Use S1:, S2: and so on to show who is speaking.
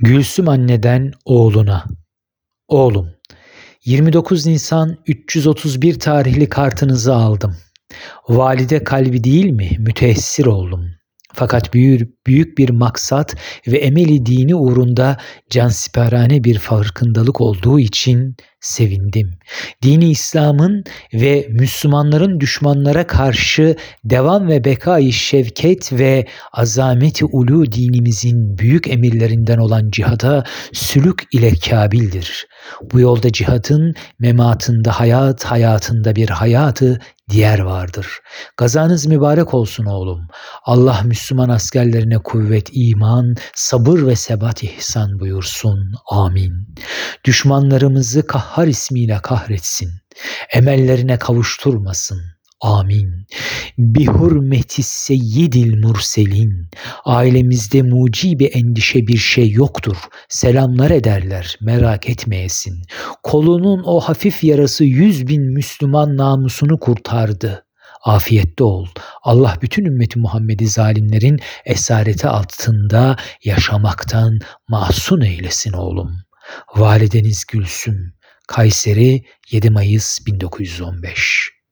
S1: Gülsüm anneden oğluna. Oğlum, 29 Nisan 331 tarihli kartınızı aldım. Valide kalbi değil mi? Müteessir oldum. Fakat büyük bir maksat ve emeli dini uğrunda cansiperane bir farkındalık olduğu için sevindim. Dini İslam'ın ve Müslümanların düşmanlara karşı devam ve bekayı şevket ve azameti ulu dinimizin büyük emirlerinden olan cihada sülük ile kabildir. Bu yolda cihadın mematında hayat, hayatında bir hayatı diğer vardır. Gazanız mübarek olsun oğlum. Allah Müslüman askerlerine kuvvet, iman, sabır ve sebat ihsan buyursun. Amin. Düşmanlarımızı Kahhar ismiyle kahretsin. Emellerine kavuşturmasın. Amin. Bi hurmeti seyyidil murselin. Ailemizde mucibi endişe bir şey yoktur. Selamlar ederler, merak etmeyesin. Kolunun o hafif yarası 100.000 Müslüman namusunu kurtardı. Afiyette ol. Allah bütün ümmeti Muhammed'i zalimlerin esareti altında yaşamaktan mahzun eylesin oğlum. Valideniz Gülsüm. Kayseri, 7 Mayıs 1915.